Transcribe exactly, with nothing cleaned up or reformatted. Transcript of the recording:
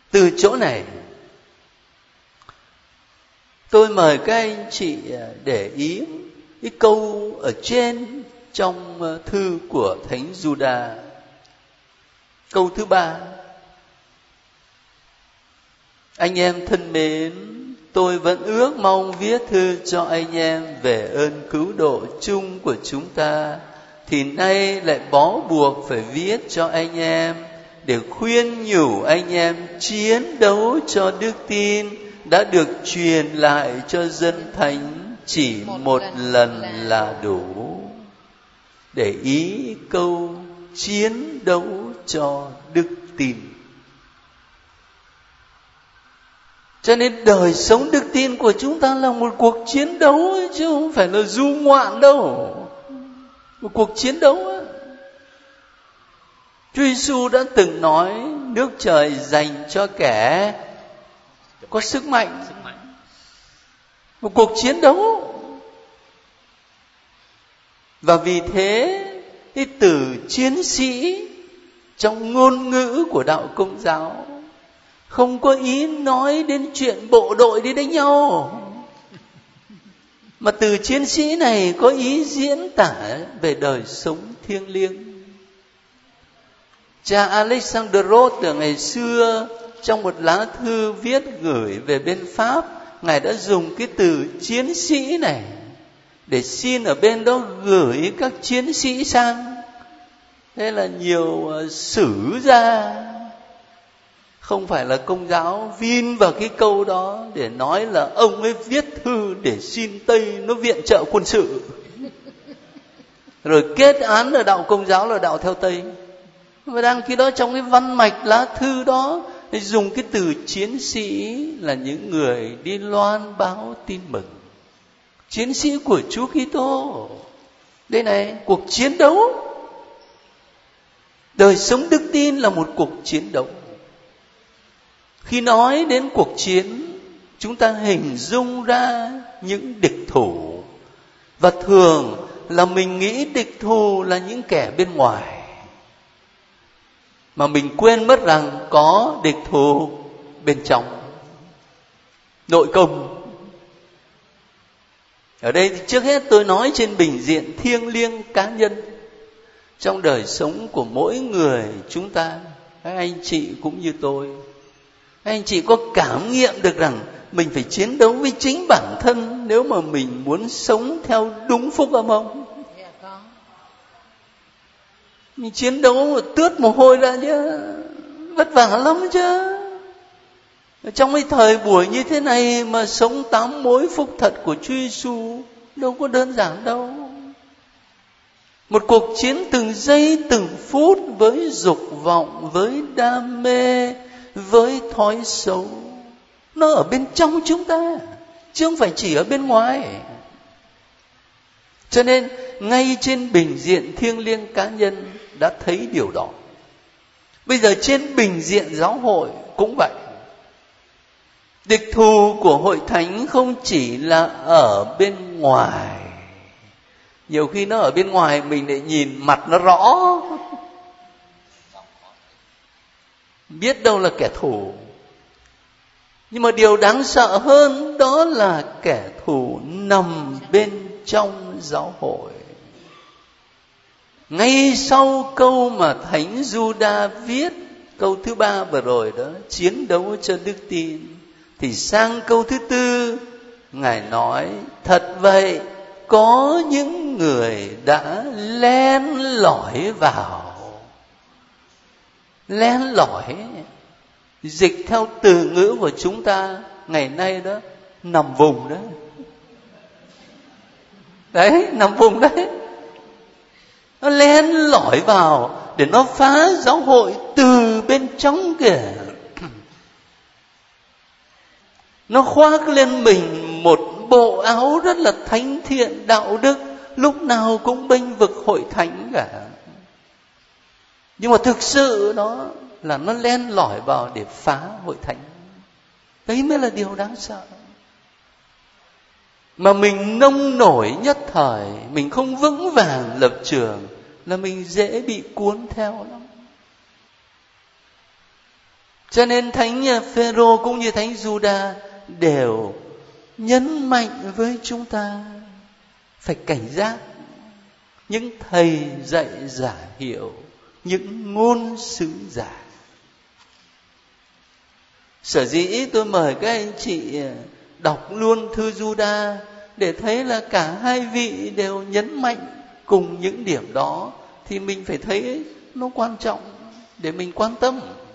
Từ chỗ này tôi mời các anh chị để ý cái câu ở trên trong thư của Thánh Giuđa, câu thứ ba. Anh em thân mến, tôi vẫn ước mong viết thư cho anh em về ơn cứu độ chung của chúng ta, thì nay lại bó buộc phải viết cho anh em để khuyên nhủ anh em chiến đấu cho đức tin đã được truyền lại cho dân thánh chỉ một, một lần là đủ. Để ý câu chiến đấu cho đức tin. Cho nên đời sống đức tin của chúng ta là một cuộc chiến đấu ấy, chứ không phải là du ngoạn đâu. Một cuộc chiến đấu ấy. Chúa Giêsu đã từng nói nước trời dành cho kẻ có sức mạnh. Một cuộc chiến đấu. Và vì thế cái từ chiến sĩ trong ngôn ngữ của đạo Công giáo không có ý nói đến chuyện bộ đội đi đánh nhau, mà từ chiến sĩ này có ý diễn tả về đời sống thiêng liêng. Cha Alexander Roth ở ngày xưa trong một lá thư viết gửi về bên Pháp, Ngài đã dùng cái từ chiến sĩ này để xin ở bên đó gửi các chiến sĩ sang. Thế là nhiều sử gia không phải là Công giáo vin vào cái câu đó để nói là ông ấy viết thư để xin Tây nó viện trợ quân sự, rồi kết án là đạo Công giáo là đạo theo Tây. Và đang khi đó trong cái văn mạch lá thư đó dùng cái từ chiến sĩ là những người đi loan báo tin mừng, chiến sĩ của Chúa Kitô. Đây này, cuộc chiến đấu. Đời sống đức tin là một cuộc chiến đấu. Khi nói đến cuộc chiến, chúng ta hình dung ra những địch thủ, và thường là mình nghĩ địch thủ là những kẻ bên ngoài, mà mình quên mất rằng có địch thủ bên trong, nội công. Ở đây thì trước hết tôi nói trên bình diện thiêng liêng cá nhân. Trong đời sống của mỗi người chúng ta, các anh chị cũng như tôi, các anh chị có cảm nghiệm được rằng mình phải chiến đấu với chính bản thân nếu mà mình muốn sống theo đúng phúc âm không? Mình chiến đấu mà tướt mồ hôi ra chứ, vất vả lắm chứ. Trong cái thời buổi như thế này mà sống tám mối phúc thật của Chúa Giêsu đâu có đơn giản đâu. Một cuộc chiến từng giây từng phút với dục vọng, với đam mê, với thói xấu. Nó ở bên trong chúng ta, chứ không phải chỉ ở bên ngoài. Cho nên ngay trên bình diện thiêng liêng cá nhân đã thấy điều đó. Bây giờ trên bình diện giáo hội cũng vậy. Địch thù của hội thánh không chỉ là ở bên ngoài. Nhiều khi nó ở bên ngoài mình lại nhìn mặt nó rõ, biết đâu là kẻ thù. Nhưng mà điều đáng sợ hơn đó là kẻ thù nằm bên trong giáo hội. Ngay sau câu mà Thánh Giuđa viết, câu thứ ba vừa rồi đó, chiến đấu cho đức tin, thì sang câu thứ tư Ngài nói, thật vậy, có những người đã len lỏi vào. Len lỏi, dịch theo từ ngữ của chúng ta ngày nay đó, nằm vùng đó. Đấy, nằm vùng đấy. Nó len lỏi vào để nó phá giáo hội từ bên trong kìa. Nó khoác lên mình một bộ áo rất là thánh thiện đạo đức, lúc nào cũng bênh vực hội thánh cả. Nhưng mà thực sự nó là nó len lỏi vào để phá hội thánh. Đấy mới là điều đáng sợ. Mà mình nông nổi nhất thời, mình không vững vàng lập trường, là mình dễ bị cuốn theo lắm. Cho nên thánh Phêrô cũng như thánh Giuđa đều nhấn mạnh với chúng ta phải cảnh giác những thầy dạy giả hiệu, những ngôn sứ giả. Sở dĩ tôi mời các anh chị đọc luôn thư Giuđa để thấy là cả hai vị đều nhấn mạnh cùng những điểm đó, thì mình phải thấy nó quan trọng để mình quan tâm.